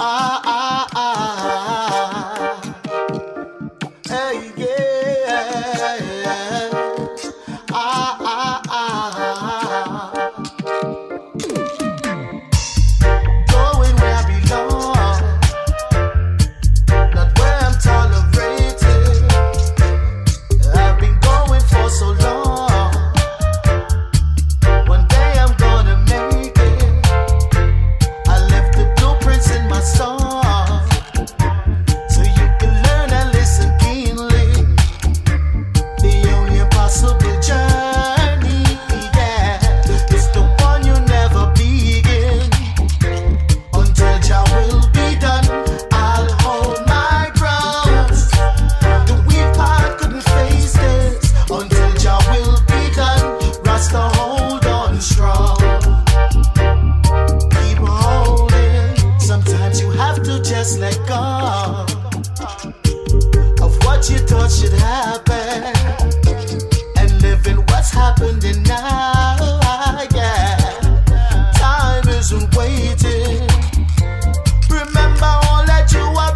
Hey, yeah. Going where I belong, not where I'm tolerated. I've been going for so long. One day I'm gonna make it. I left the blueprints in my song, so you can learn and listen keenly. The only impossible journey, yeah, is the one you never begin. Until Jah will be done, I'll hold my ground. The weak heart couldn't face this. Until Jah will be done, Rasta hold on strong. Keep holding. Sometimes you have to just let go of what you thought should happen, and live in what's happening now. Yeah, time isn't waiting. Remember all that you have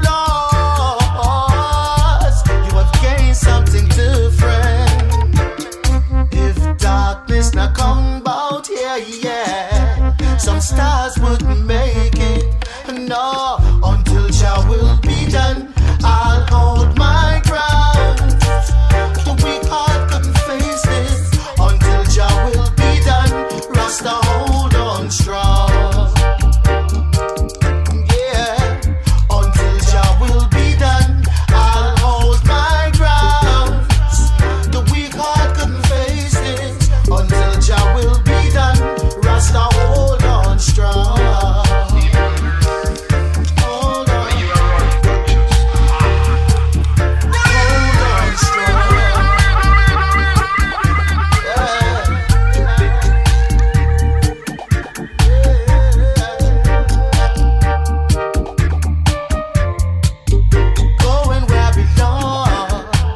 lost. You have gained something different. If darkness not come about here, yeah, some stars wouldn't make it. No, until Jah will be done, I'll hold my ground. The weak heart couldn't face this. Until Jah will be done, Rasta hold on strong. Yeah, until Jah will be done, I'll hold my ground. The weak heart couldn't face this. Until Jah will be done, Rasta hold on strong. Hold on. Hold on strong. Going where I belong,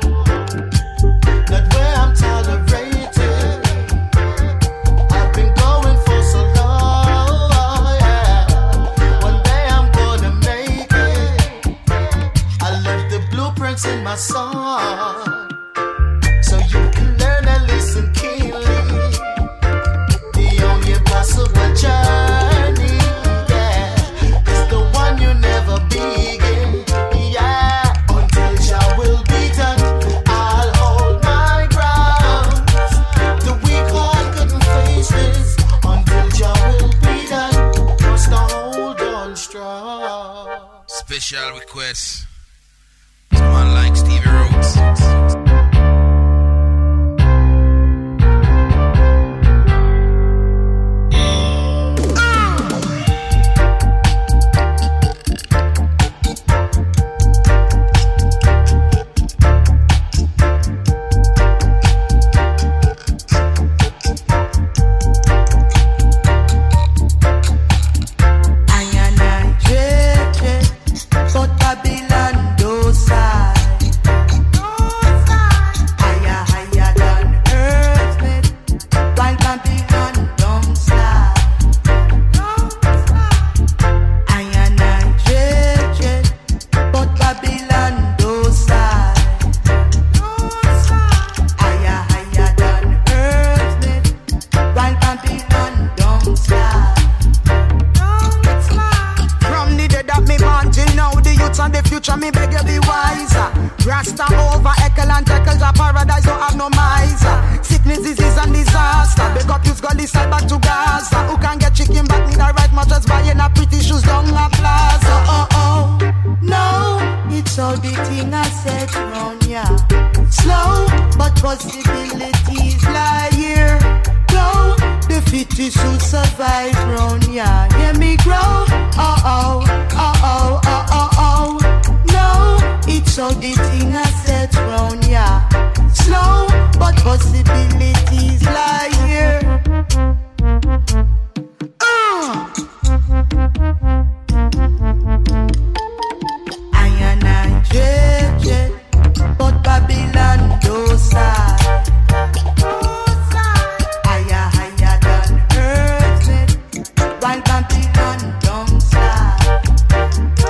not where I'm tolerated. I've been going for so long, yeah. One day I'm gonna make it. I left the blueprints in my song, so you can learn and listen keenly. The only possible journey, yeah, is the one you never begin. Yeah, until Jah will be done, I'll hold my ground. The weak heart couldn't face this. Until Jah will be done, just hold on strong. Special request. Someone like Stevie Rhodes. I and I dread, but Babylon docile. Higher than earth, while Babylon don't slide. I and I dread, but Babylon docile. Higher than earth, while Babylon don't slide. From the day that me born till now, the youths and the future, me beg you be wiser. Rasta over Ekel and Jekyll, the paradise don't have no miser. Sickness, disease and disaster. Beg up youths, go this side back to Gaza. Who can get chicken back need a right much as buying a pretty shoes down a plaza. No, it's all the thing I said round ya. Slow, but possibilities lie here. Go, the fittest should survive round ya. Hear me grow. No, it's all the thing I said round ya. Slow, but possibilities lie here. I and I dread, but Babylon docile. Higher than earth, while Babylon don't slide.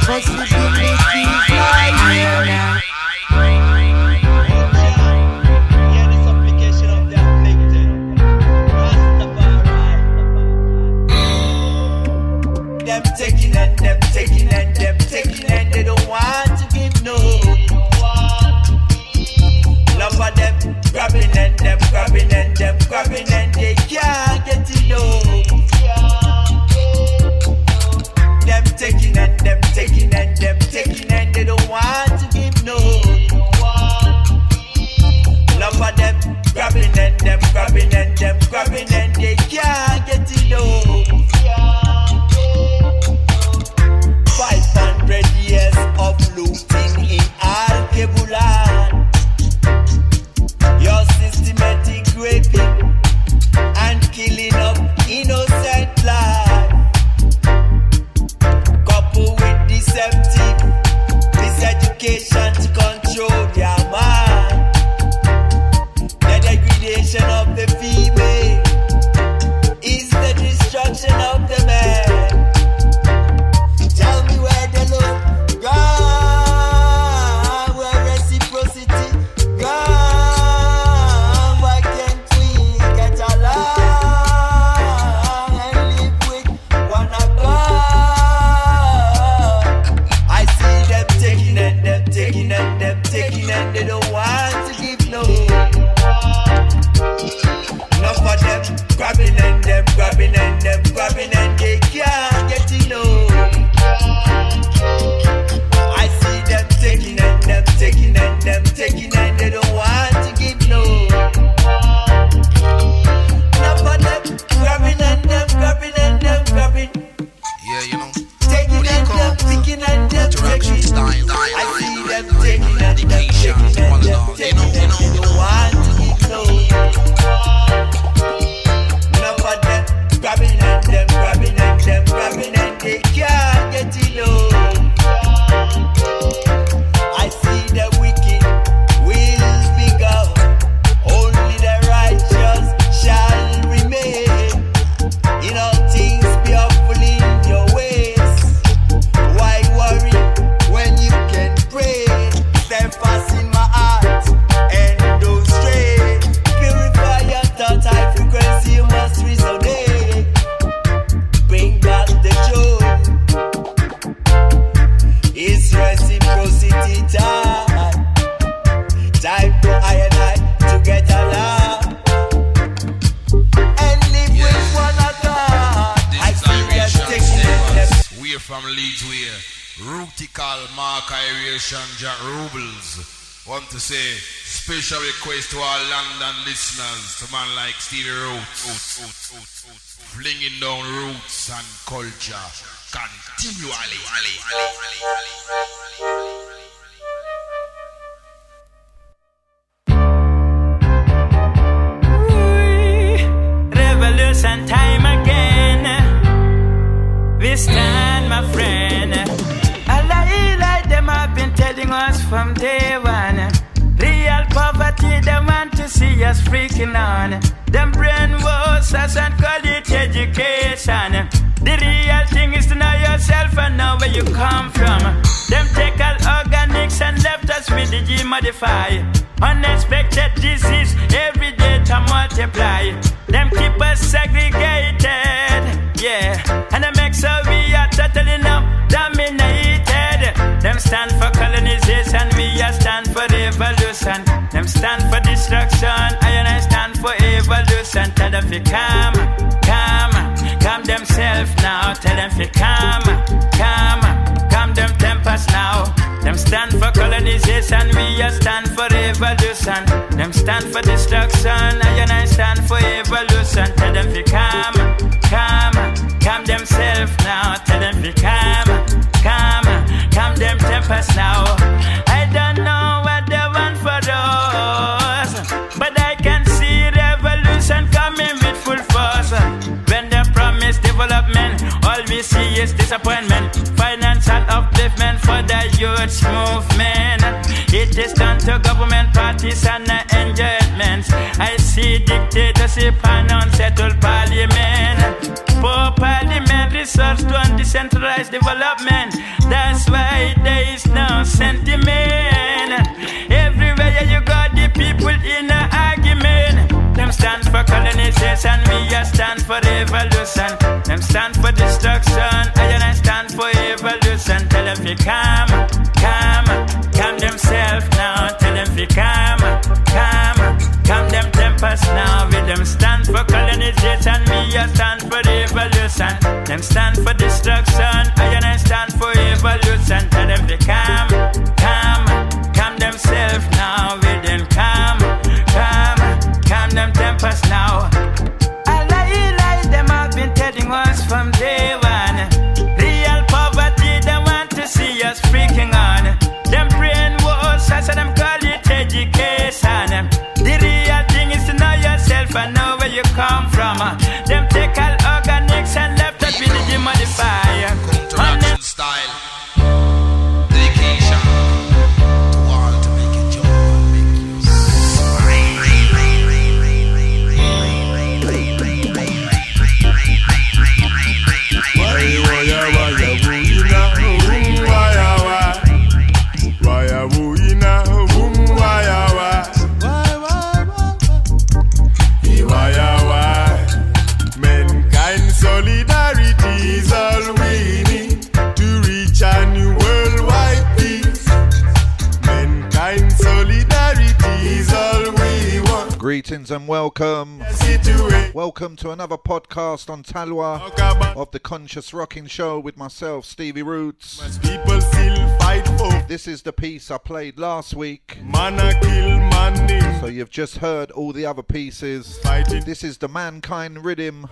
Special request to all London listeners, to man like Stevie Roots, flinging down roots and culture continually. Revolution time again. This time, my friend, I like them have been telling us from day one. Real poverty, they want to see us freaking on. Them brainwash us and call it education. The real thing is to know yourself and know where you come from. Them take all organics and left us with the G-modify. Unexpected disease every day to multiply. Them keep us segregated, yeah. And they make so we are totally now dominated. Them stand for colonization, we are stand for revolution. Them stand for destruction, I and I stand for evolution. Tell them to calm themselves now. Tell them to calm them tempers now. Them stand for colonization, we are stand for revolution. Them stand for destruction, I and I stand for evolution. Tell them to calm themselves now. Tell them to calm them tempers now. I don't know what they want for us, but I can see revolution coming with full force. When they promise development, all we see is disappointment. Financial upliftment for the youth movement. It is done to government parties and enjoyments. I see dictatorship and unsettled parliament. Poor parliament resorts to undecentralized development. That's why for evolution. Them stand for destruction. I stand for evolution. Tell them fi calm themselves now. Tell them fi calm them tempers now. With them stand for colonization, me I stand for evolution. Them stand for destruction. I stand for evolution. Tell them fi calm themselves now. With them calm them tempers now. I lie, them have been telling us from day one. Real poverty, they want to see us freaking on. Them brainwash, I said them call it education. The real thing is to know yourself and know where you come from. Them take all organics and left us with the demodifier. Counteraction style. Dedication to all to make it joy. Solidarity is all we need to reach a new worldwide peace. Mankind solidarity is all we want. Greetings and welcome. Welcome to another podcast on Talwa of the Conscious Rocking Show with myself, Stevie Roots. People still fight for. This is the piece I played last week. Man a kill man. So you've just heard all the other pieces. Fighting. This is the Mankind Rhythm.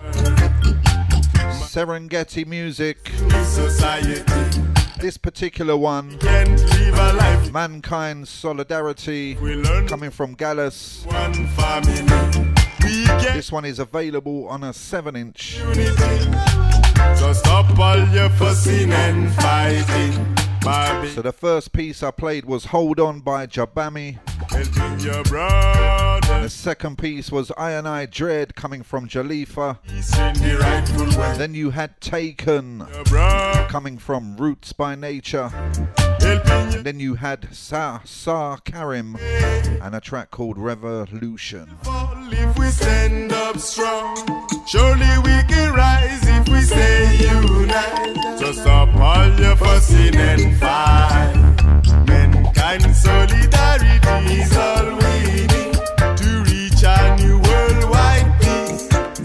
Serengeti music. Society. This particular one, Can't live a life. Mankind Solidarity, We learn coming from Gallus. one family. We get This one is available on a 7-inch. unity. So stop all your fussing and fighting. Barbie, So the first piece I played was Hold On by Jabami. helping your brother. The second piece was I and I Dread coming from Jalifa. He's in the rightful way. Then you had Taken Your brother. coming from Roots by Nature. Helping And then you had Sa Karim and a track called Revolution. fall if we stand up strong. Surely we can rise if we stay united. So stop all your fussing and fight. Mankind solidarity is all we need to reach a new worldwide peace.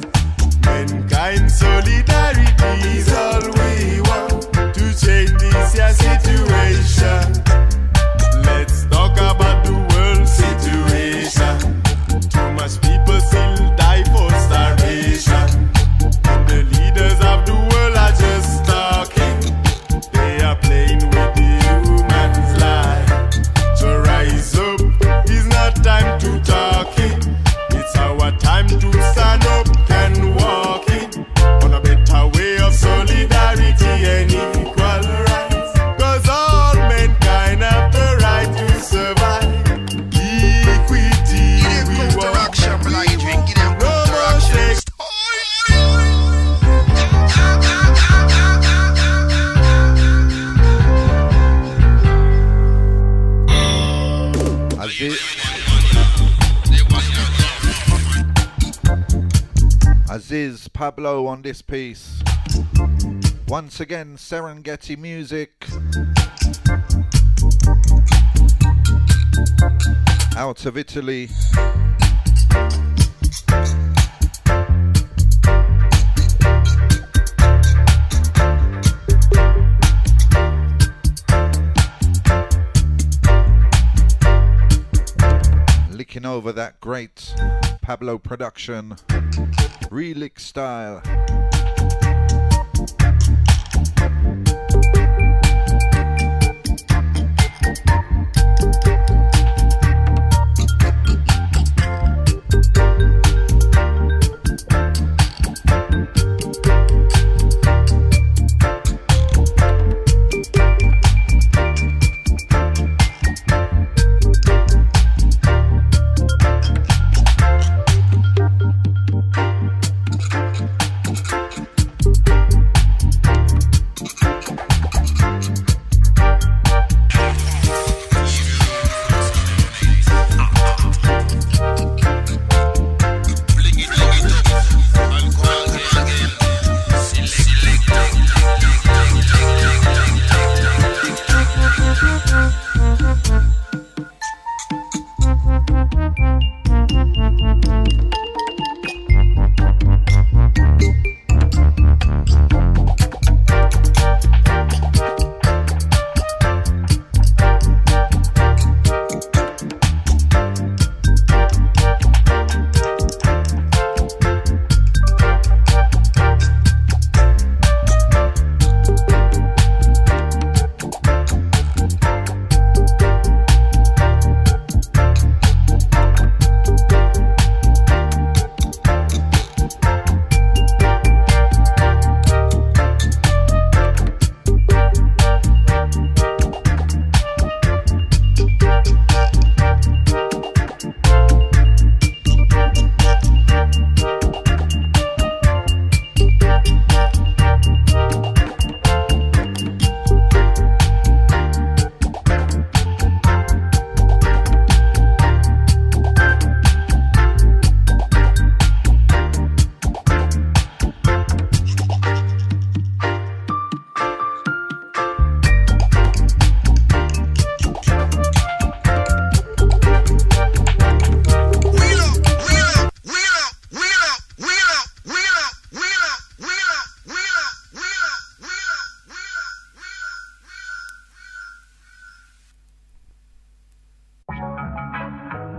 Mankind solidarity is all we want to change this here situation. Let's talk about the world situation. Too much people still die for starvation. And the leaders of the world are just talking. They are playing with the human's life. So rise up, it's not time to talk it. It's our time to stand up and walk it on a better way of solidarity and equal rights. Cause all mankind have the right to survive. Equity, we want. Counteraction, me like drink, give them No more counteraction. sex. Aziz Pablo on this piece. Once again, Serengeti music. Out of Italy. Licking over that great Pablo production. Relic style.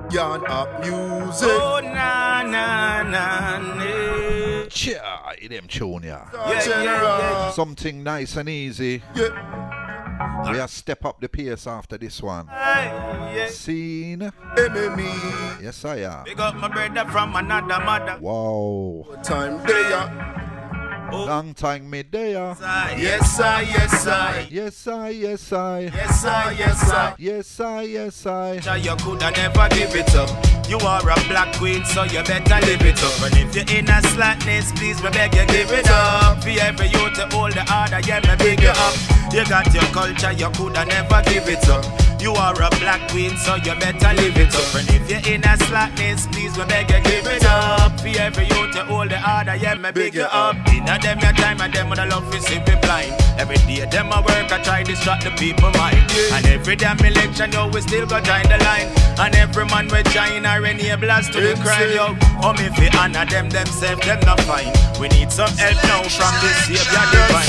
Yarn up music. Oh, na, na, na, na. Cha, them tune ya. General. Something nice and easy. Yeah. We are step up the pace after this one. Yeah. Scene. MME. Yes, I am. Big up my brother from another mother. Wow. Time there. Long time midday. Yes, I, yes, I. Yes, I, yes, I. Yes, I, yes, I. Yes, I, yes, I. You coulda never give it up. You are a black queen, so you better live it up. And if you're in a slackness, please, me beg you give it up. For every you to hold the order, yeah, me big you up. You got your culture, you coulda never give it up. You are a black queen, so you better live it up. And if you're in a slackness, please, me beg you give it up. For every you to hold the order, yeah, me big you up. Inna them your time and them with the love is simply blind. Every day them a work, I try distract the people mind. And every damn election, yo, we still go join the line. And every man we join our enable us to the crime, yo. If we honor them themselves, them not fine. We need some help now from this Savior divine.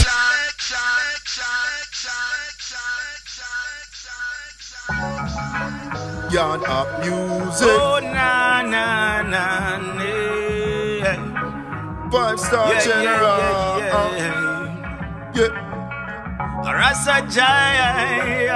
Yarn up music. Oh, na, na, na, na. 5-star general. Yeah. Rasa Jai,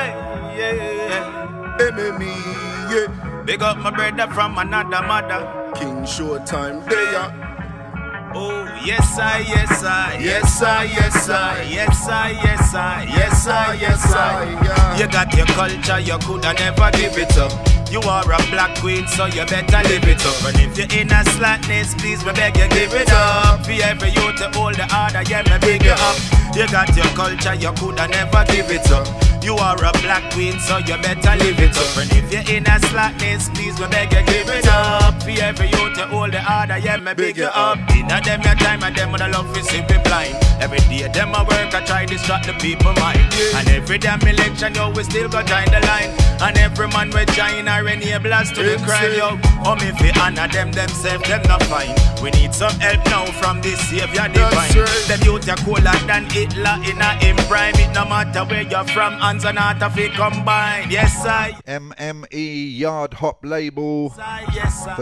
yeah. MME, yeah. Big up my brother from another mother. King Showtime, there. Oh, yes, I, yes, I. Yes, I, yes, I. Yes, I, yes, I. Yes, I, yes, I. Yeah. You got your culture, you coulda never give it up. You are a black queen, so you better live it up. And if you're in a slackness, please, me beg you give it up. For every you to hold the order, yeah, me big you up. You got your culture, you coulda never give it up. You are a black queen, so you better live it up. And if you're in a slackness, please, me beg you give it up. For every you to hold the order, yeah, me big you up. Inna them your time and them with the love is simply blind. Every day them a work, I try distract the people mind. And every damn election, yo, we still go join the line. And every man we join our enable us to the crime, yo. If we honor them themselves, them not fine. We need some help now from this Savior divine. Them youth are cooler than Hitler in a him prime. It no matter where you're from, hands and heart of it combined. Yes, I. MME Yard Hop label Yes, I. for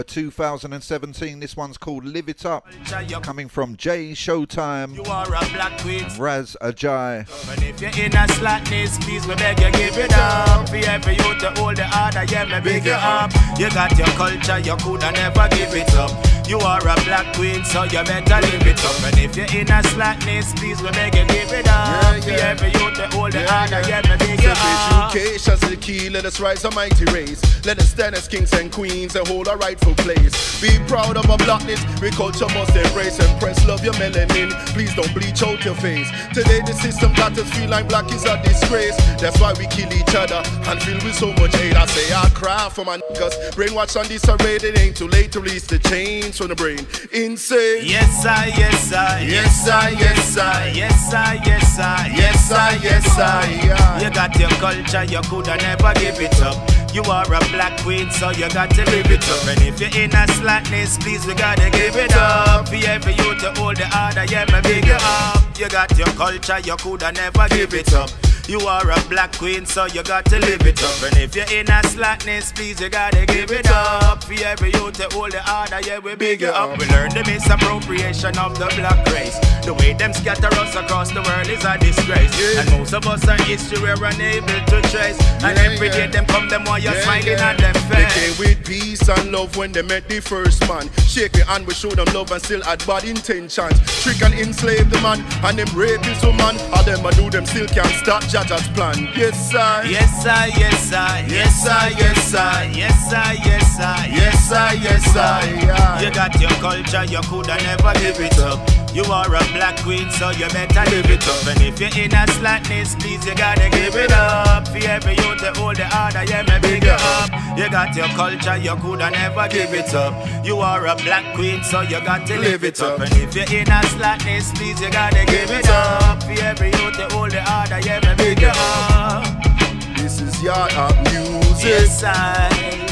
2017. This one's called Live It Up. Coming from Jay Showtime, You are a black queen. Raz Ajay. And if you're in a slackness, please, me beg you give it up. For every you to hold the order, yeah, me big you up. You got your culture, you coulda never give it up. You are a black queen, so you better live it up. And if you're in a slackness, please, me beg you give it up. For every you to hold the order, yeah, me big you up. Education is the key, let us rise a mighty race. Let us stand as kings and queens and hold our rightful place. Be proud of our blackness, we culture must embrace. Empress, love your melanin, please don't bleach out your face. Today the system got us feel like black is a disgrace. That's why we kill each other and feel with so much hate. I say I cry for my niggas, brainwash on this array. It ain't too late to release the chains from the brain. Insane. Yes, I, yes, I. Yes, I, yes, I. Yes, I, yes, I. Yes, I, yes, I. You got your culture, you coulda never give it up. You are a black queen, so you got to live it up. And if you're in a slackness, please, we gotta give it up. For every you to hold the order, yeah, me big you up. You got your culture, you coulda never give it up. You are a black queen, so you got to live it up. And if you're in a slackness, please, you gotta give it up. For every you to hold the order, yeah, we big you up. We learn the misappropriation of the black race. The way them scatter us across the world is a disgrace. And most of us are history we're unable to trace. And every day them come, them while you're smiling at them They face. came with peace and love when they met the first man. Shake the hand, we show them love and still had bad intentions. Trick and enslave the man, and them rape his woman. All them a do, them still can't stop Jaja's plan. Yes, I. Yes, I, yes, I. Yes, I, yes, I. Yes, I, yes, I. Yes, I, yes, I. You got your culture, you coulda never give it up. You are a black queen, so you better live it up. And if you're in a slackness, please, you gotta give it up. For every you to hold the order, yeah, me big you up. You got your culture, you coulda never give it up. You are a black queen, so you got to live it up. And if you're in a slackness, please, you gotta give it up. For every you to hold the order, yeah, me big you up. This is Yard Hop music. Yes, I.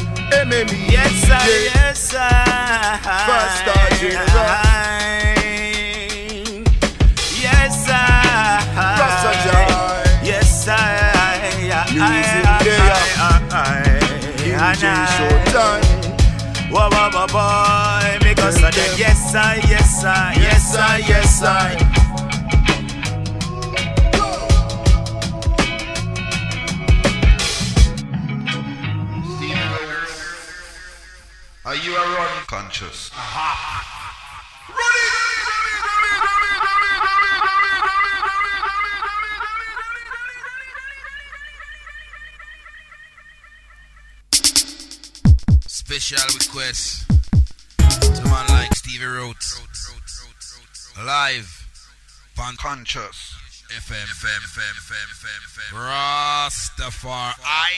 MME. Yes, I. Yes, I. 5-star general. Yes, I. Rasta Jai. Yes, I. Music there. angels showtime. Whoa, whoa, whoa, boy, because of them. Yes, I, yes, I, yes, I, yes, I. Are you a run conscious? Special request to a man like Stevie Rhodes. Live on Conscious FM. Rastafari.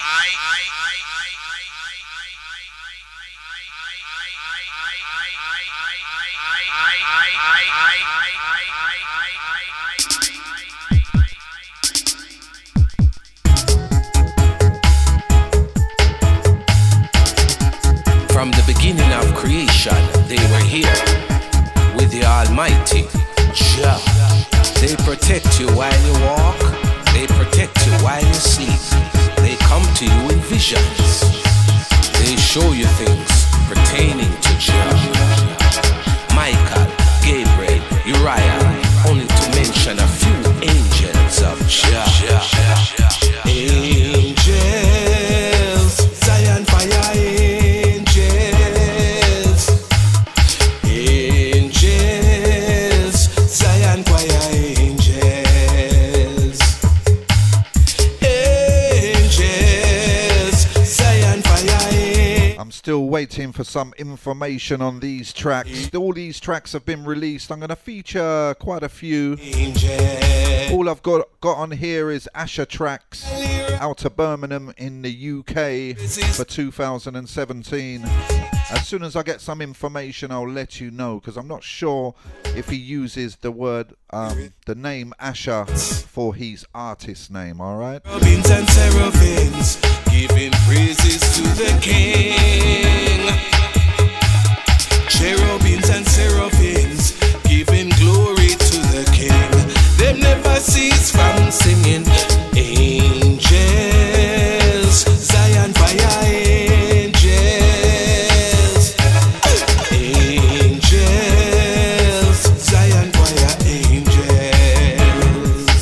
From the beginning of creation, they were here with the Almighty Jah. They protect you while you walk, they protect you while you sleep. They come to you in visions, they show you things pertaining to Jah. Michael, Gabriel, Uriah, only to mention a few angels of Jah. Angels, Zion fire angels. Angels, Zion choir angels. Angels, Zion fire angels. I'm still waiting for some information on these tracks. All these tracks have been released. I'm going to feature quite a few. All I've got on here is Asher tracks out of Birmingham in the UK for 2017. As soon as I get some information, I'll let you know, because I'm not sure if he uses the word, the name Asher for his artist name, alright? Cherubims and seraphims, giving praises to the King. Cherubims and seraphims, giving glory to the King. Them never cease from singing. Angels, Zion fire angels. Angels, Zion choir angels.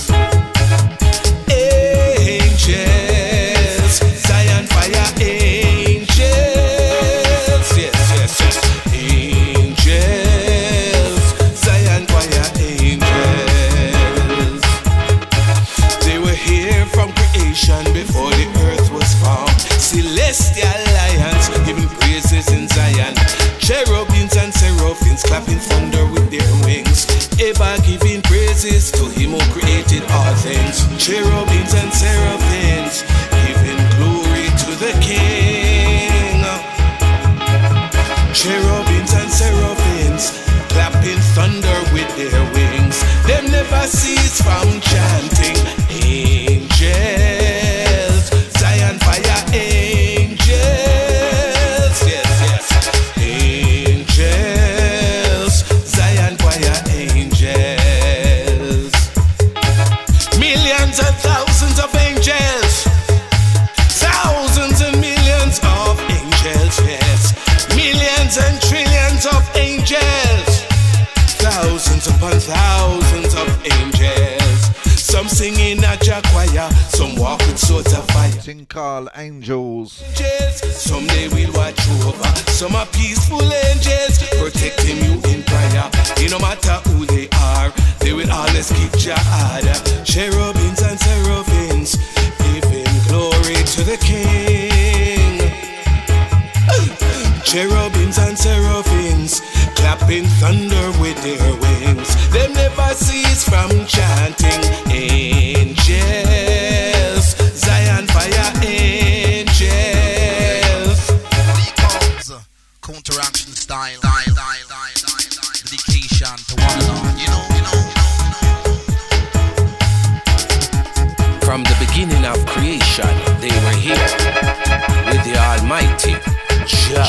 Angels, Zion fire angels. Yes, yes, yes. Angels, Zion choir angels. They were here from creation before the earth was formed. Celestial lions giving praises in Zion. Cherubims and seraphims clapping thunder with their wings. Ever giving praises to him who created all things. Cherubims and seraphims giving glory to the King. Cherubims and seraphims clapping thunder with their wings. Them never cease from chanting. Angels, Zion fire angels. Yes, yes. Angels, Zion choir angels. Millions and thousands of angels. Thousands and millions of angels, yes. Millions and trillions of angels. Thousands upon thousands of angels. Some sing in a Jah choir, some walk with swords of fire. Tinkal Angels. Angels, someday we'll watch over. Some are peaceful angels, protecting you in prayer. It no matter who they are, they will always keep Jah order. Cherubims and seraphims, giving glory to the King. Cherubims and seraphims, clapping thunder with their wings. Them never cease from chanting. Angels, Zion fire angels. Becomes counteraction style. Dedication to one another. You know. From the beginning of creation, they were here with the Almighty Jah.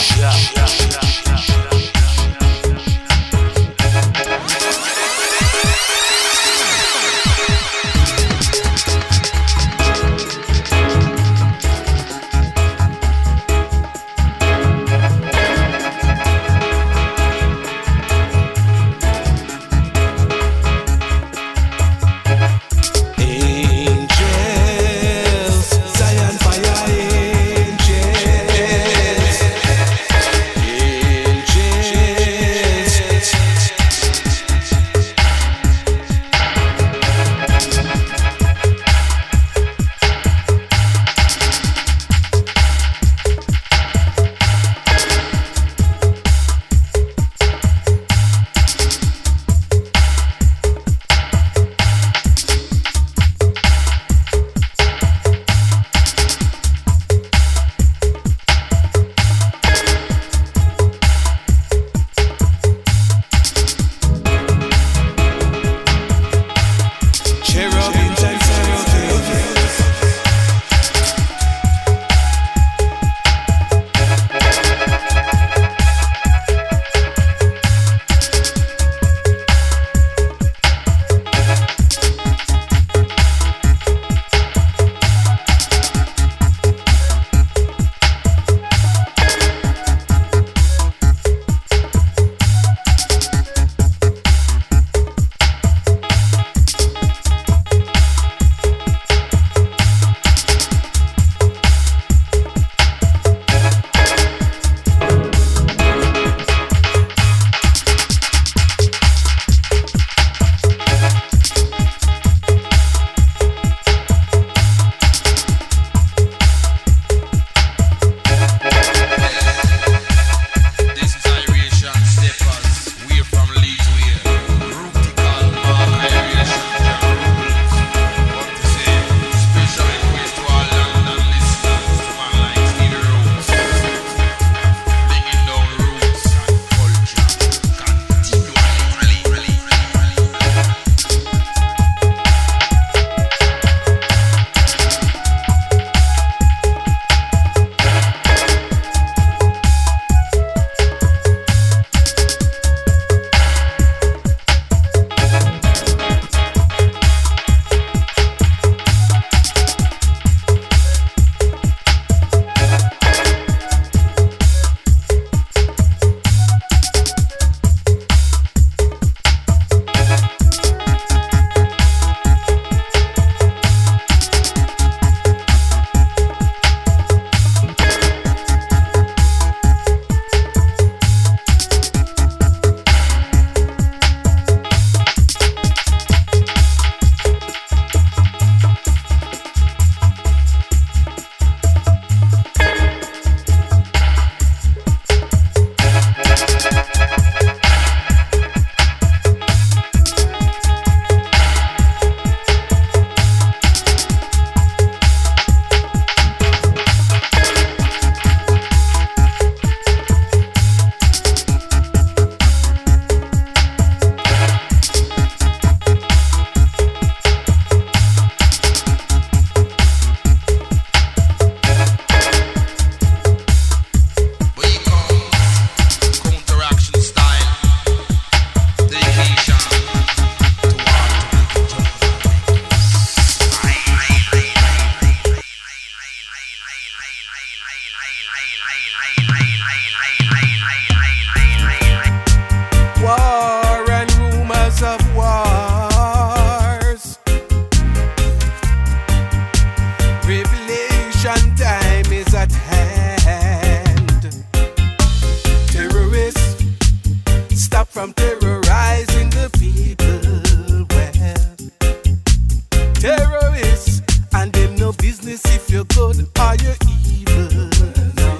Revelation time is at hand. Terrorists, stop from terrorizing the people. Well, terrorists, and them no business if you're good or you're evil. No.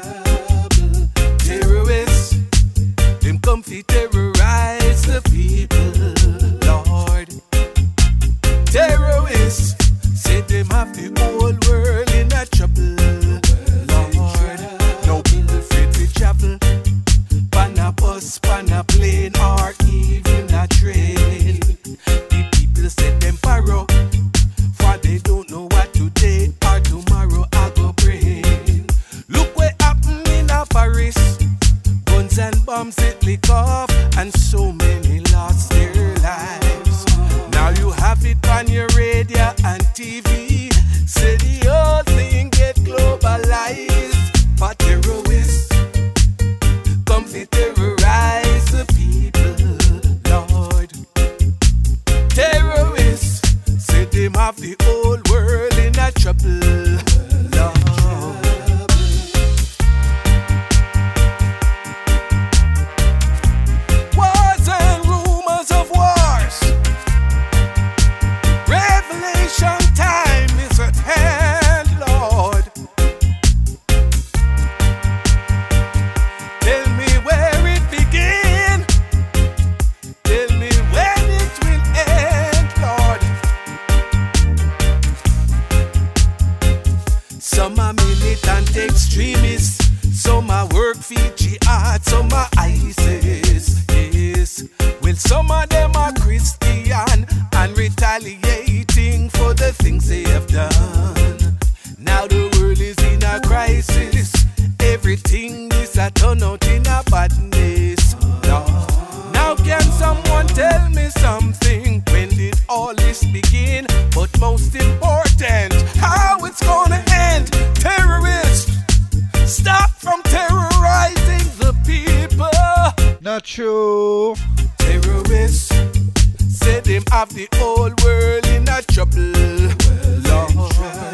Terrorists, them come fi terrorize the people, Lord. Terrorists, say them have the whole world in a trouble, Lord. No people afraid to travel, pan a bus, pan a plane, or even a train. The people say them borrow, for they don't know what today or tomorrow I go bring. Look what happened in a Paris, guns and bombs it lick off, and so many lost their lives. Now you have it on your radio and TV, say the whole thing get globalized. For terrorists, come to terrorize the people, Lord. Terrorists, say them have the whole world in a trouble, Lord. Wars and rumors of wars. Revelation time is at hand, Lord. Tell me where it began. Tell me when it will end, Lord. Some are militant extremists, some are work for jihad, some are ISIS. Yes. Well, some of them are Christian and retaliating for the things they have done. Now the world is in a crisis. Everything is a turn out in a badness. Now can someone tell me something? When did all this begin? But most important, how it's gonna end? Terrorists, stop from terrorizing the people. Nacho. Terrorists, say them have the whole world in a trouble, Lord.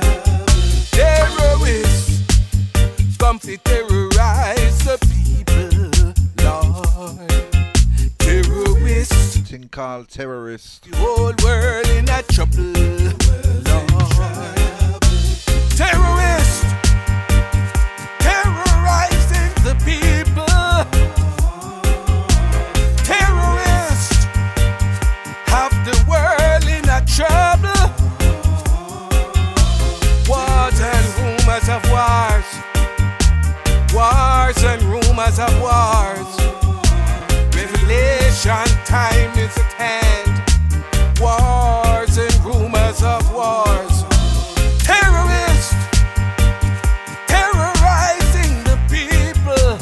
Terrorists, come to terrorize the people, Lord. Terrorists, Thing called terrorist. the whole world in a trouble, Lord. Terrorists, terrorizing the people. Terrorists have the world in a trouble. Wars and rumors of wars. Wars and rumors of wars. Revelation time is at hand. Wars and rumors of wars. Terrorists terrorizing the people.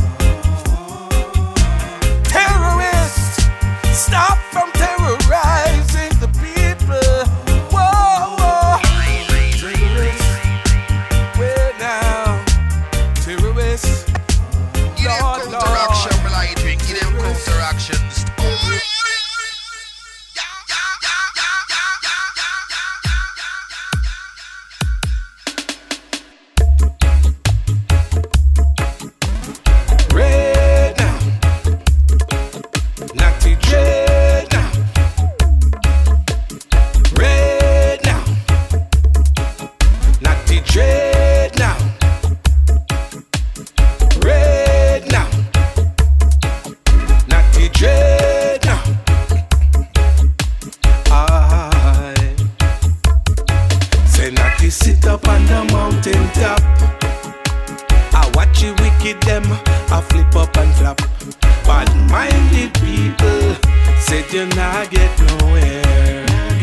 Terrorists, stop from terrorizing the people. Whoa, whoa. Terrorists, where now? Terrorists, Lord, Lord. Counteraction, lighting, give them counteractions. Red now, Natty Dread now. Red now, Natty Dread now. Red now, Natty Dread now. I say Natty sit up on the mountain top. I watch you wicked them, I flip up and flop. Bad-minded people said you not get nowhere.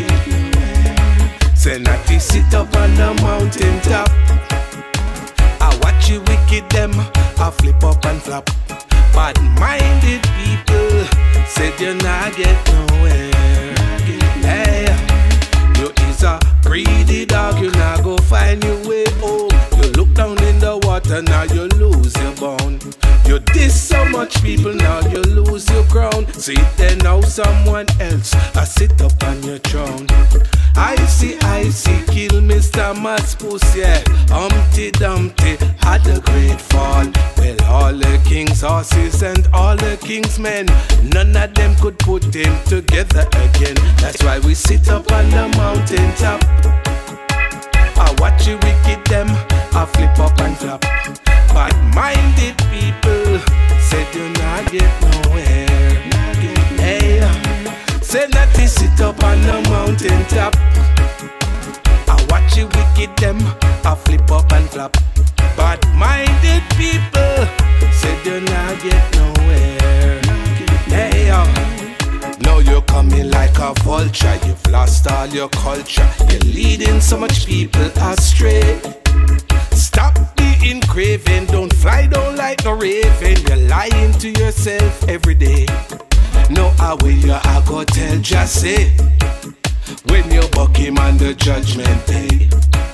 Say Natty sit up on the mountain top. I watch you wicked them, I flip up and flop. Bad-minded people said you not get nowhere. Hey, you is a greedy dog, you not go find your way home. You look down in the water, now you lose your bone. You You diss so much people, now you lose your crown. See then now someone else I sit up on your throne. I see, kill Mr. Maspus, yeah. Humpty Dumpty had a great fall. Well, all the king's horses and all the king's men, none of them could put him together again. That's why we sit up on the mountain top. I watch you wicked them, I flip up and flop. Bad-minded people said you not get nowhere. Hey, said that they sit up on the mountain top. I watch you wicked them, I flip up and flop. Bad-minded people said you not get nowhere. Hey, now you're coming like a vulture. You've lost all your culture. You're leading so much people astray. Stop being craven. Don't fly down like no raven. You're lying to yourself every day. No, I will you, I go tell just say when you buck him on the judgment day.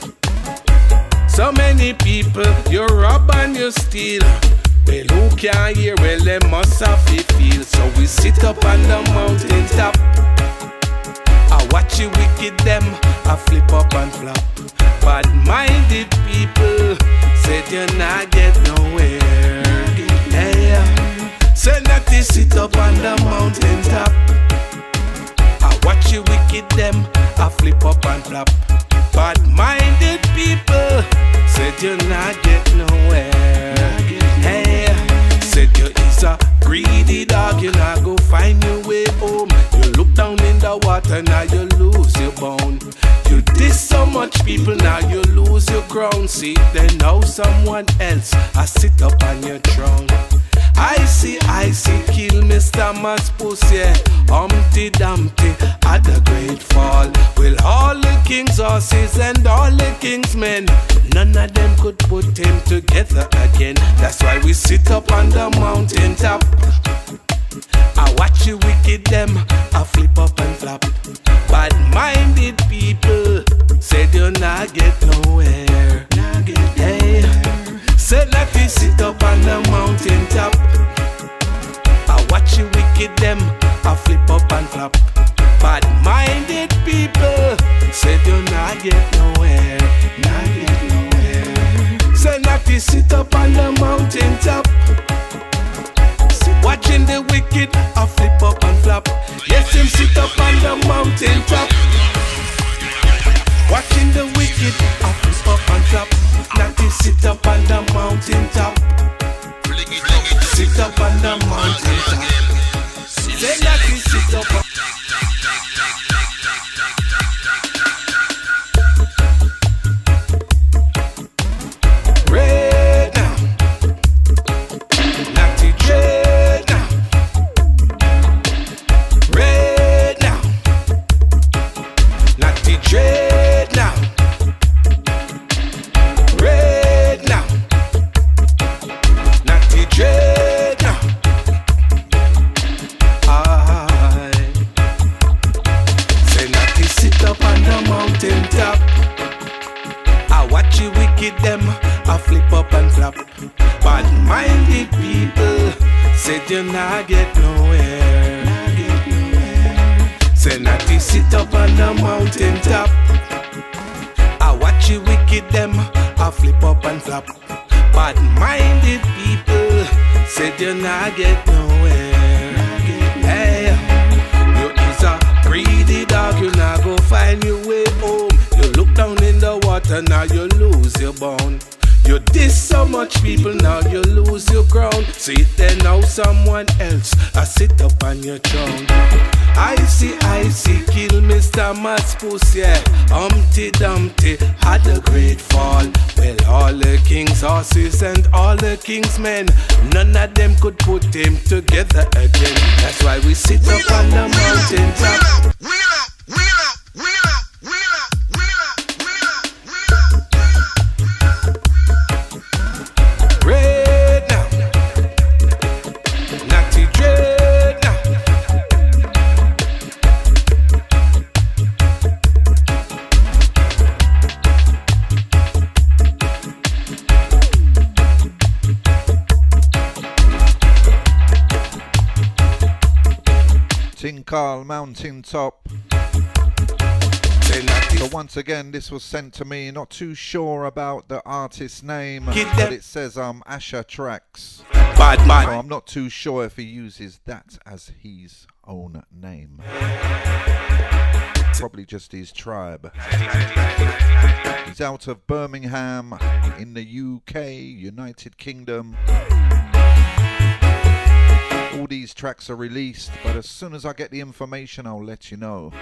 So many people, you rob and you steal. Well, who can hear? Well, they must have to feel. So we sit up on the mountain top. I watch you wicked them, I flip up and flop. Bad-minded people said you not get nowhere. Hey, said that they sit up on the mountain top. I watch you wicked them, I flip up and flop. Bad-minded people said you not get nowhere. Hey, said you is a greedy dog, you not go find your way home. You look down in the water, now you lose your bone. You diss so much people, now you lose your crown. See, then now someone else I sit up on your throne. I see, kill Mr. Maspus, yeah. Humpty Dumpty had a great fall. Well, all the king's horses and all the king's men, none of them could put him together again. That's why we sit up on the mountain top. I watch you wicked them, I flip up and flop. Bad-minded people said you not get nowhere. Hey, said that you sit up on the mountain top. I watch you wicked them, I flip up and flop. Bad-minded people said you not get nowhere. Said that you sit up on the mountain top. Watching the wicked, I flip up and flop. Yes, him sit up on the mountain top. Watching the wicked, I flip up and flop. Not to sit up on the mountain top. Sit up on the mountain top. Say not to sit up on. Red now, not to dread now. Red now, not to dread now. Red now, not to dread now. I say not to sit up on the mountain top. I watch you wicked them, I flip up and flop. Bad-minded people said you not get nowhere. Say not to sit up on the mountain top. I watch you wicked them, I flip up and flop. Bad-minded people said you not get nowhere. Hey, you is a greedy dog, you not go find your way home. You look down in the water, now you lose your bone. You diss so much people, now you lose your crown. See then now someone else I sit up on your throne. I see, kill Mr. Maspus, yeah. Humpty Dumpty had a great fall. Well, all the king's horses and all the king's men, none of them could put him together again. That's why we sit up on the mountain top. Red now, naughty dread now. Tinkal Mountaintop. So once again, this was sent to me. Not too sure about the artist's name, but it says Asher Tracks. So I'm not too sure if he uses that as his own name. Probably just his tribe. He's out of Birmingham in the UK, United Kingdom. All these tracks are released, but as soon as I get the information, I'll let you know.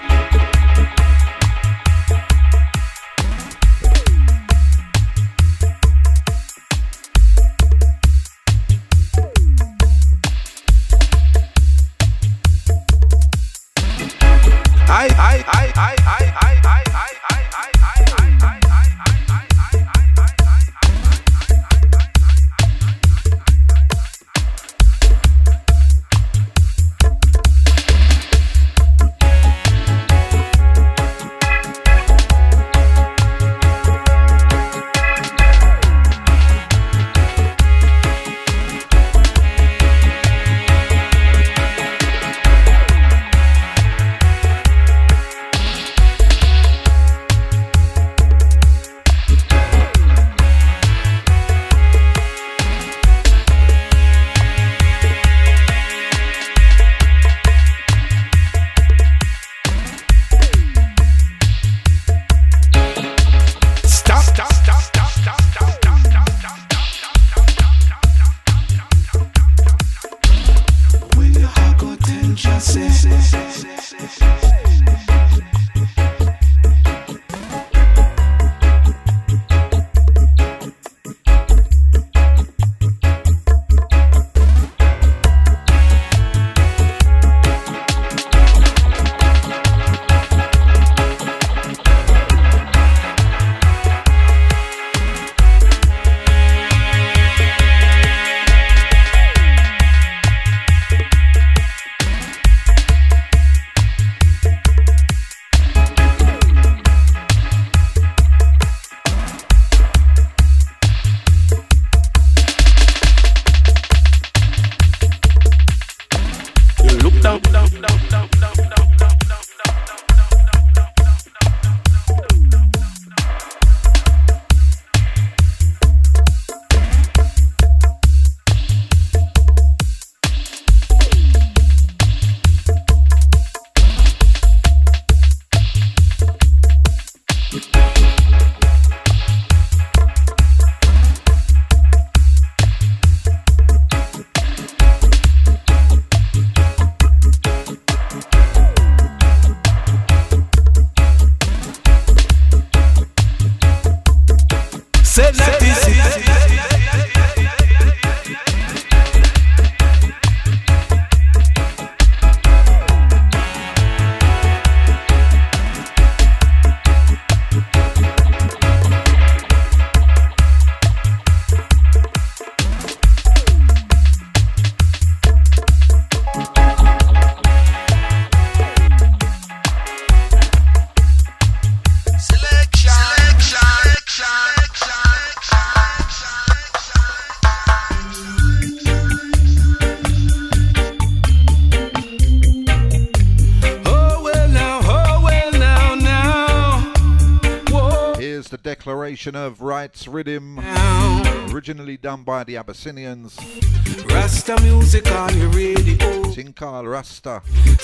Of Rights Rhythm, originally done by the Abyssinians. Rasta music on your radio. Tinkal Rasta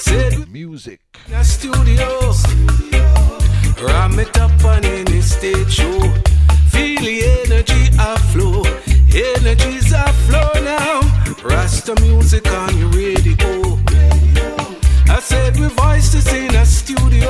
music. Studio. Ram it up on any stage show. Feel the energy a flow. Energies a flow now. Rasta music on your radio. I said we voices in a studio.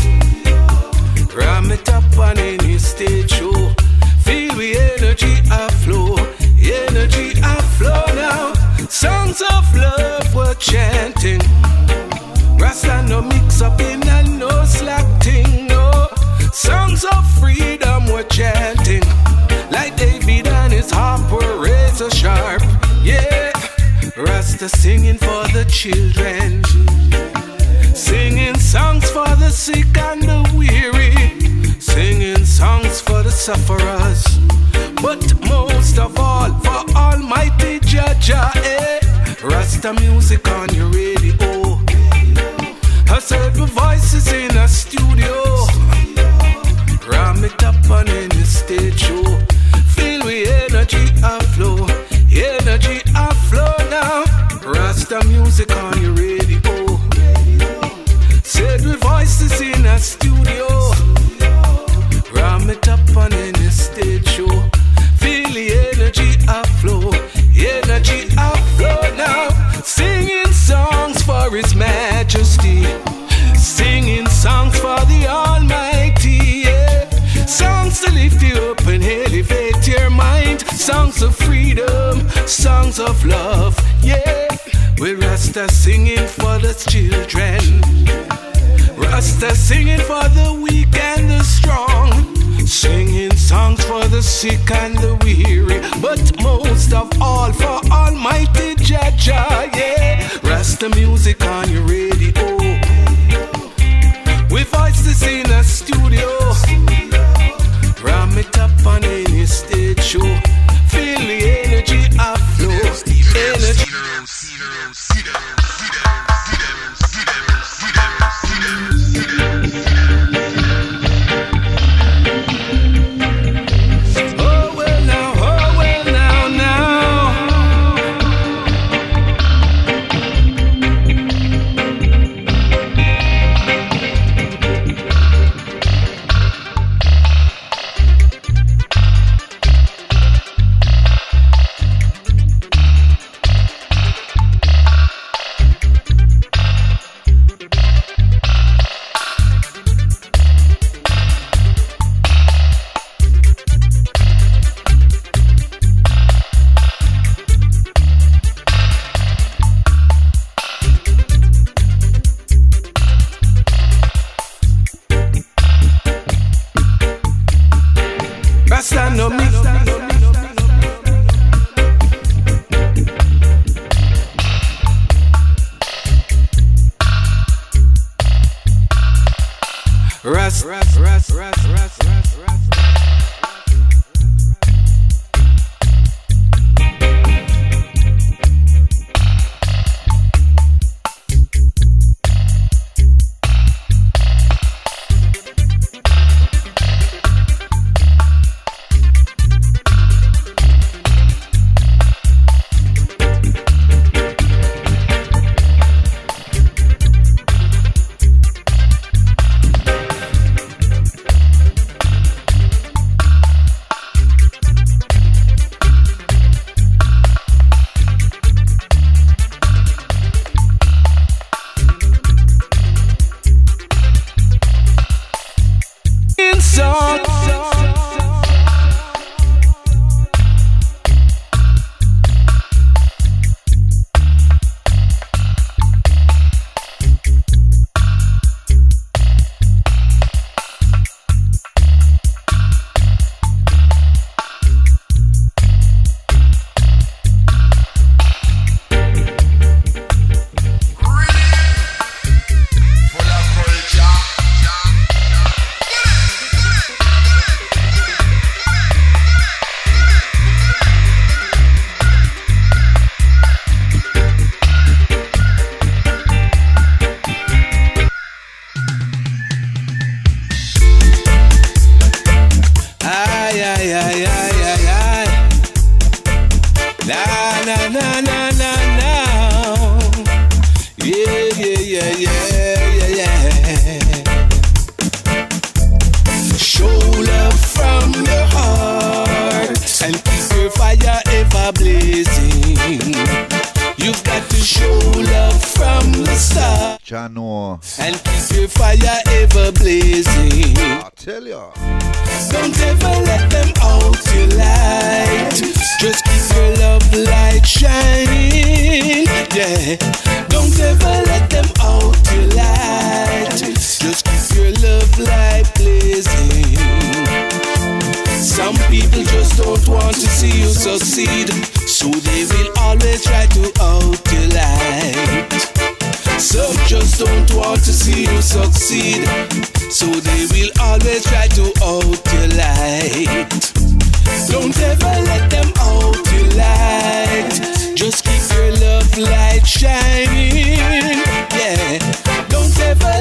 Ram it up on any stage show. Feel the energy a flow. Energy a flow now. Songs of love we're chanting. Rasta no mix up in and no slack thing, no. Songs of freedom we're chanting. Like David and his harp were razor sharp. Yeah. Rasta singing for the children. Singing songs for the sick and the weary. Singing songs for the sufferers. But most of all for Almighty Jaja, eh? Rasta music on your radio. I said the voices in a studio. Ram it up on any stage show. Feel we energy a flow. Energy a flow now. Rasta music on your radio. Said the voices in a studio. Ram it up on any stage show. Feel the energy a flow. Energy a flow now. Singing songs for His Majesty. Singing songs for the Almighty, yeah. Songs to lift you up and elevate your mind. Songs of freedom, songs of love, yeah. We're Rasta singing for the children. Rasta singing for the weak and the strong. Singing songs for the sick and the weary. But most of all for Almighty Jaja, yeah. Rasta music on your radio. We voice this in a studio. Ram it up on any stage show. Feel the energy of flow. Energy. and keep your fire ever blazing. I tell ya. Don't ever let them out your light. Just keep your love light shining. Yeah. Don't ever let them out your light. Just keep your love light blazing. Some people just don't want to see you succeed, so they will always try to out your light. Some just don't want to see you succeed, so they will always try to out your light. Don't ever let them out your light. Just keep your love light shining. Yeah. Don't ever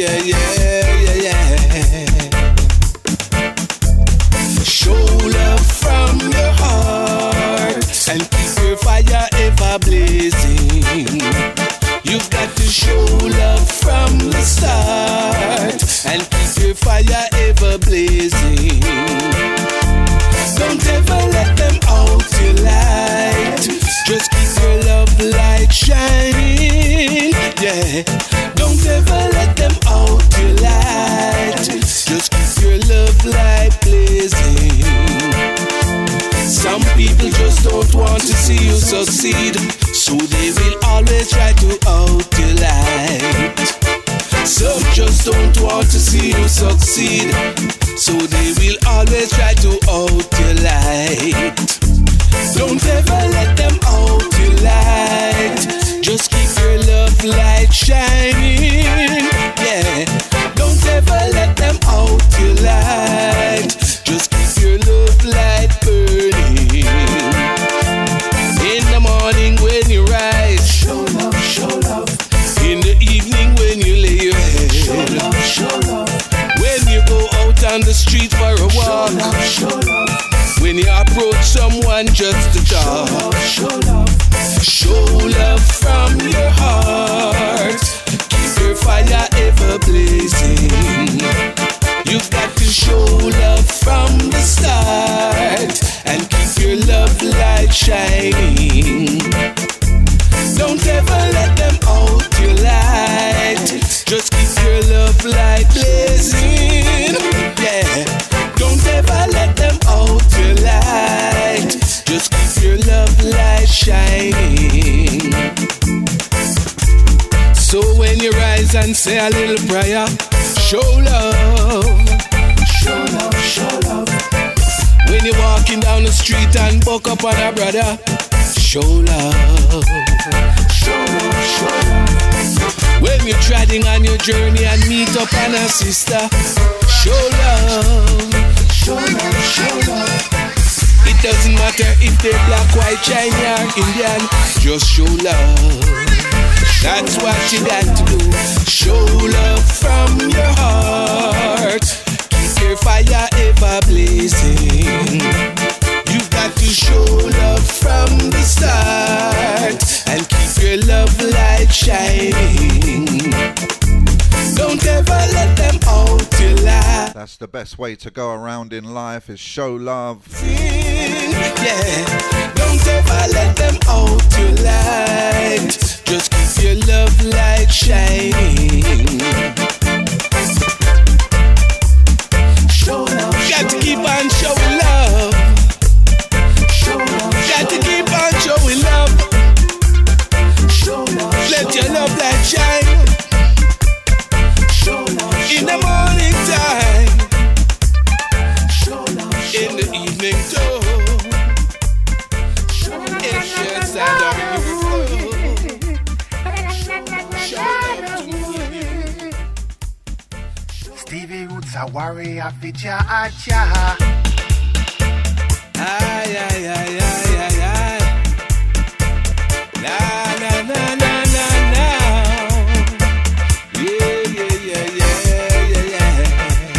Show love from your heart and keep your fire ever blazing. You've got to show love from the start and keep your fire ever blazing. Don't ever let them out your light. Just keep your love light shining. Yeah. Don't ever let them out your light. Just keep your love light blazing. Some people just don't want to see you succeed, so they will always try to out your light. Some just don't want to see you succeed, so they will always try to out your light. Don't ever let them out your light. Just keep your love light shining. Yeah. Don't ever let them out your light. Just keep your love light burning. In the morning when you rise, show love, show love. In the evening when you lay your head, show love, show love. When you go out on the street for a walk, show love, show love. When you approach someone just to talk, show love, show love from your heart. Keep your fire ever blazing. You've got to show love from the start and keep your love light shining. Don't ever let them out your light. Just keep your love light blazing. Yeah. Don't ever let them out your light. Just keep your love light shining. So when you rise and say a little prayer, show love, show love, show love. When you're walking down the street and buck up on a brother, show love, show love, show love. When you're treading on your journey and meet up on a sister, show love, show love, show love. It doesn't matter if they're black, white, Chinese, or Indian, just show love. That's what you got to do. Show love from your heart. Keep your fire ever blazing. You've got to show love from the start and keep your love light shining. Don't ever let them out your life. That's the best way to go around in life, is show love. Yeah. Don't ever let them out your light. Just keep your love light shining. Show love. Got to keep on showing love. Show love. Got to keep on showing love. Show love. Let your love light shine. Show love. In the morning time. Show love. In the evening too. Show love. It's just that Stevie Roots a warrior feature acha. Ay, ay, ay, ay, ay, ay. Na, na, na, na, na, na. Yeah, yeah, yeah, yeah, yeah, yeah.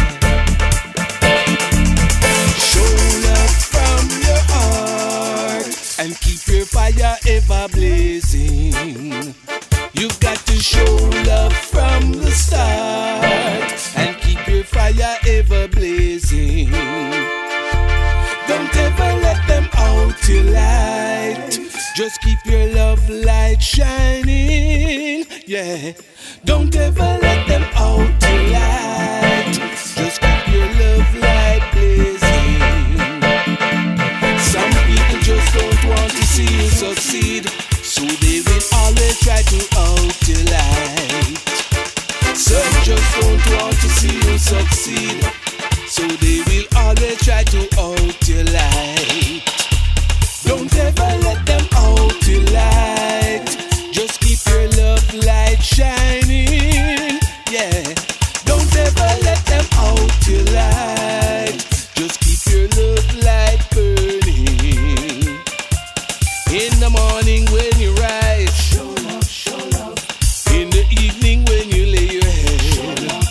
Show love from your heart and keep your fire ever blazing. You've got to show love from the start and keep your fire ever blazing. Don't ever let them out your light. Just keep your love light shining. Yeah. Don't ever let them out your light. Just keep your love light blazing. Some people just don't want to see you succeed, so they will always try to out your light. Some just don't want to see you succeed, so they will always try to out your light. Don't ever let them out your light. Just keep your love light shining. Yeah. Don't ever let them out your light. Just keep your love light burning. In the morning when you rise, show love, show love. In the evening when you lay your head,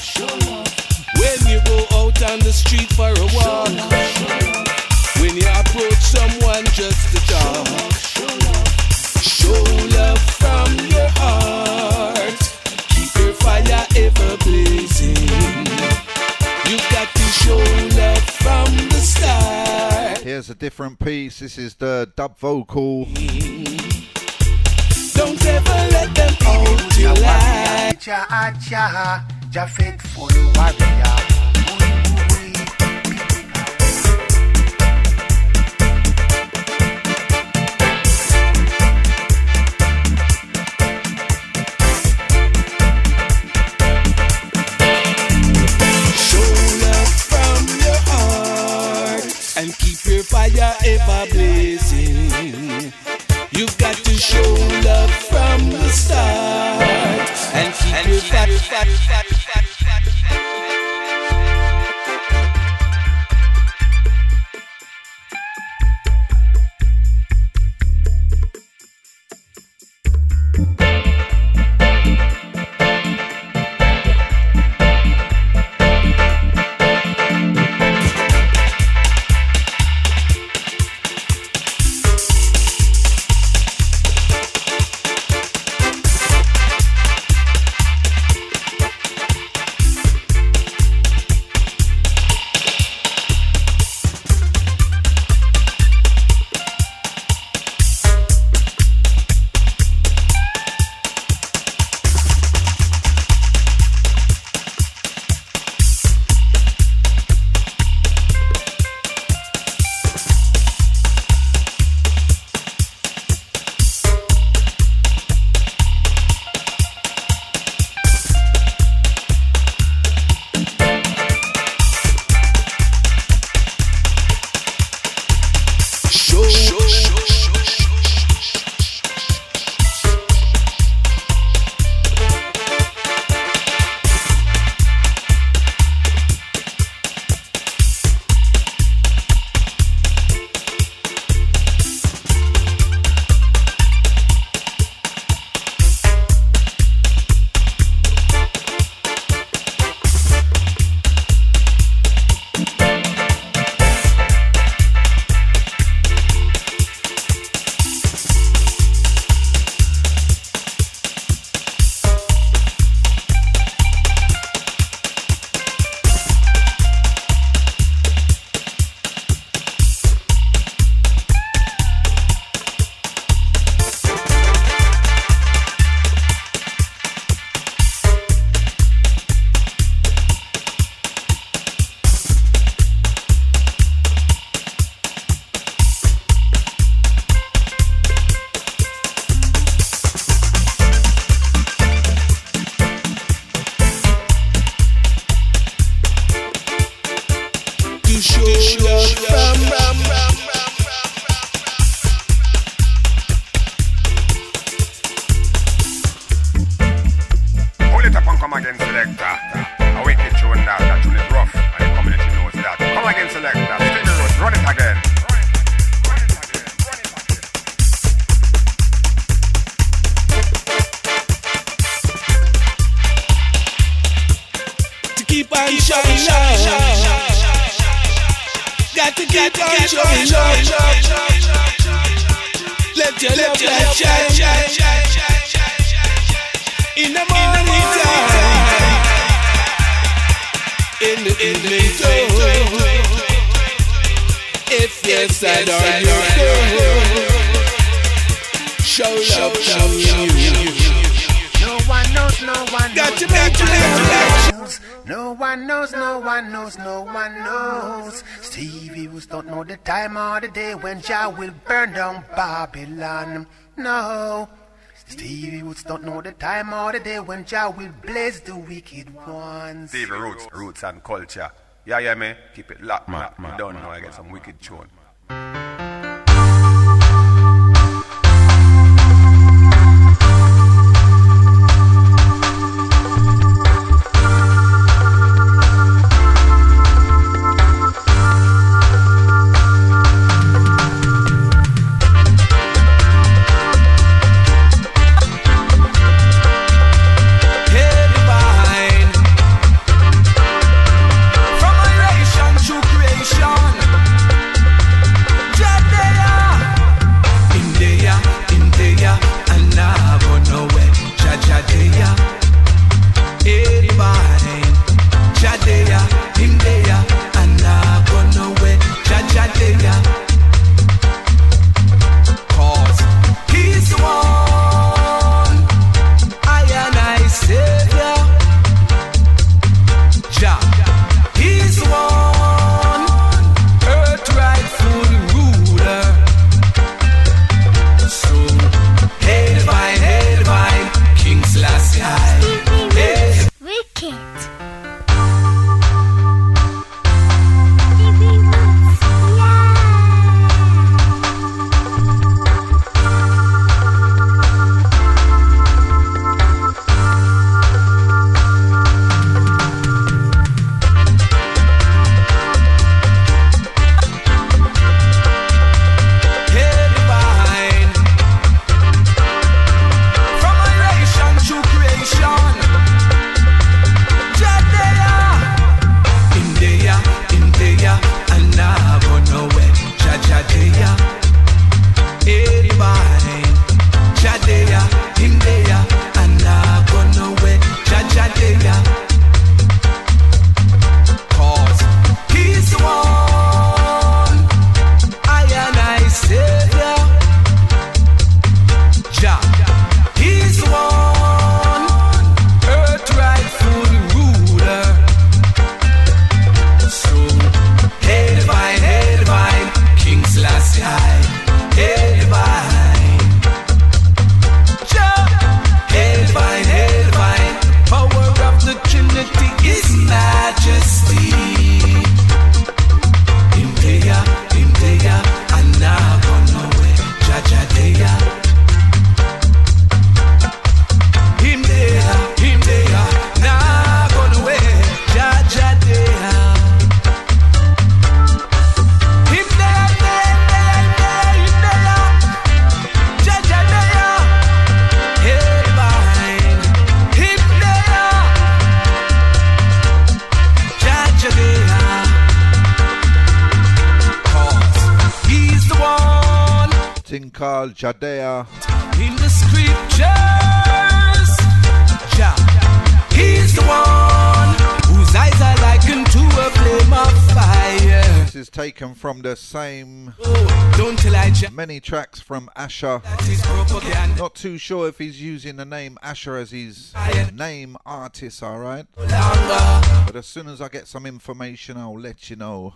There's a different piece. This is the dub vocal. Don't ever let them out your life. Jah faithful warrior. And keep your fire ever blazing. You've got to show love from the start. And keep your fire. When Jah will burn down Babylon. No, Stevie Woods don't know the time or the day when Jah will blaze the wicked ones. Stevie Roots and culture. Yeah, man. Keep it locked, man. You don't know I get some wicked tune. From creation to creation. called Jadea. In the scriptures, Jah, He's the one whose eyes are likened to a flame of fire. This is taken from the same Don't tell I Jah. many tracks from Asher. That is propaganda. Not too sure if he's using the name Asher as his name artist, alright? But as soon as I get some information, I'll let you know.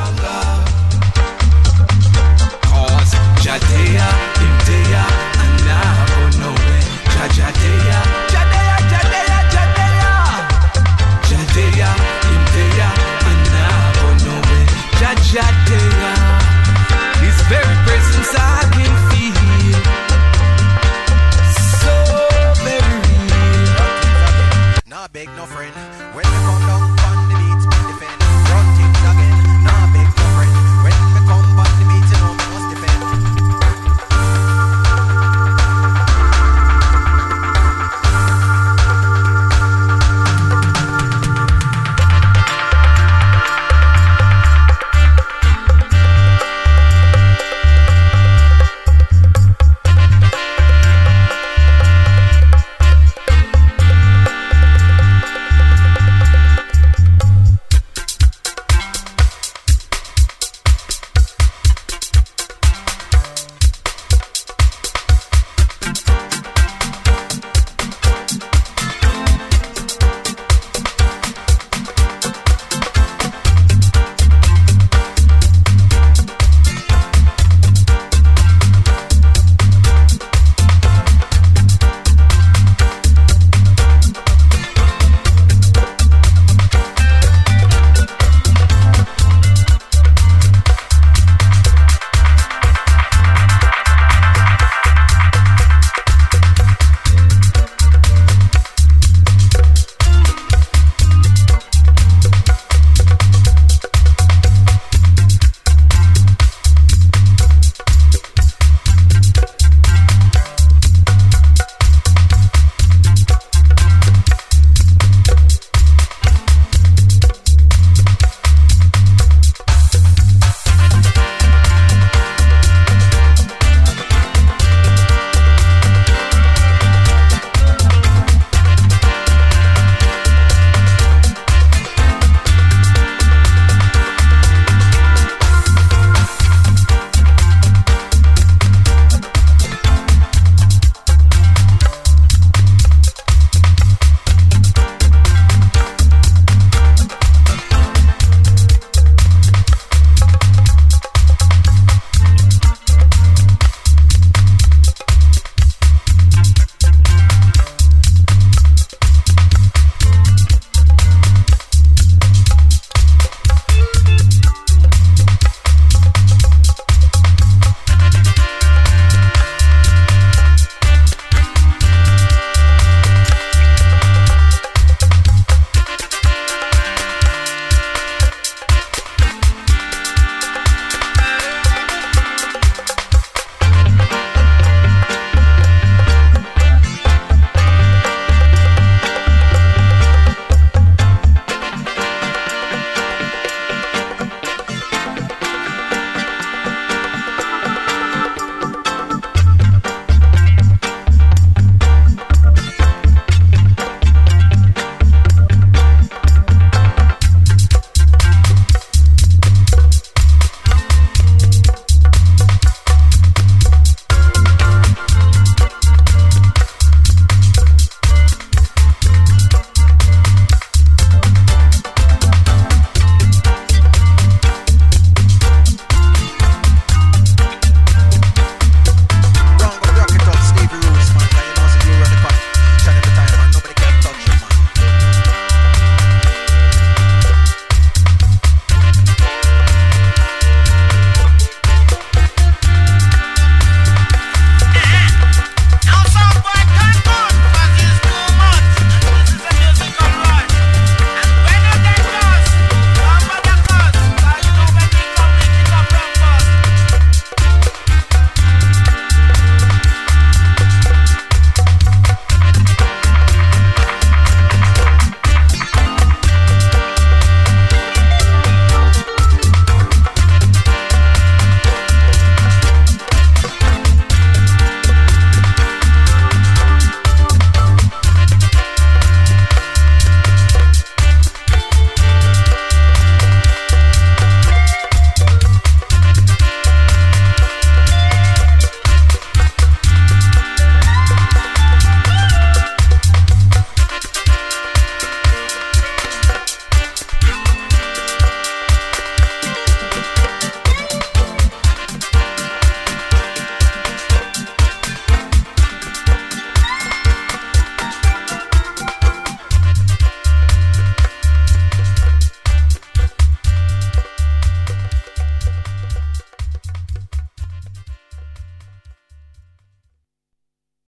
Cause Jadea, Imdea, and now nowhere. Jadea, Jadea, Jadea, Jadea. Jadea, Imdea, and now nowhere. Jadea. His very presence I can feel. So very real. Nah, beg no friend. When